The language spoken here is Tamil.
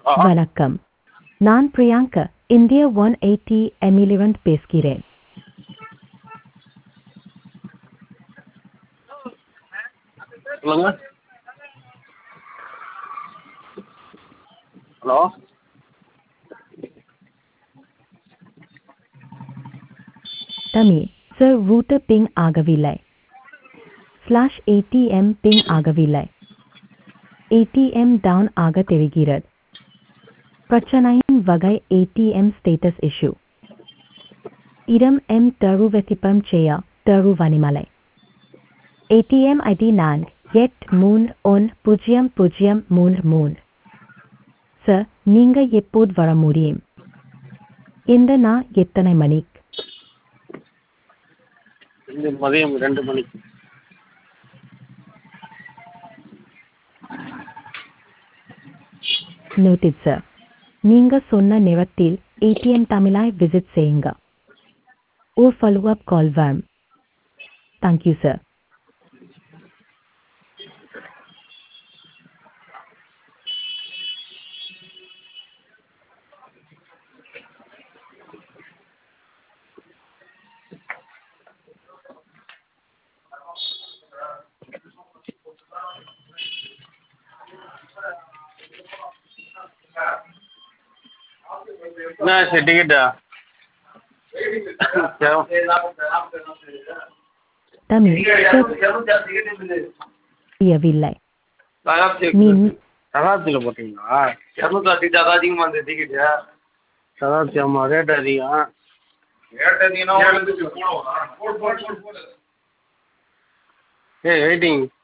வணக்கம், நான் பிரியங்கா இந்தியா 180 எம்மிலிருந்து பேசுகிறேன். சொல்லுங்க. Hello. Tamil sir, router ping ஆகவில்லை. /ATM பிங் ஆகவில்லை. ATM டவுன் ஆக தெரிகிறது. பிரச்சனையின் வகை ATM ஸ்டேட்டஸ் இஷ்யூ. இடம் தருவதிப்பம் செய்ய தருவனிமலை. ATM ID 4831033. சார், நீங்க எப்போது வர முடியும்? இந்த நாள் எத்தனை மணிக்கு? இந்த மதியம் 2 மணிக்கு. Noted sir. நீங்க சொன்ன நேரத்தில் ATM தமிழாய் விசிட் செய்யுங்க. ஒரு ஃபாலோ-அப் கால் வரும். Thank you sir. என்ன சார் டிக்கெட்டா? தமிழ் புரியவில்லை. சதாப்தியில் போட்டிங்களா? 280 அது அதிகமாக இருந்தது டிக்கெட்டு. சதாப்தி ஆமாம், ரேட் அதிகம். வெயிட்டிங்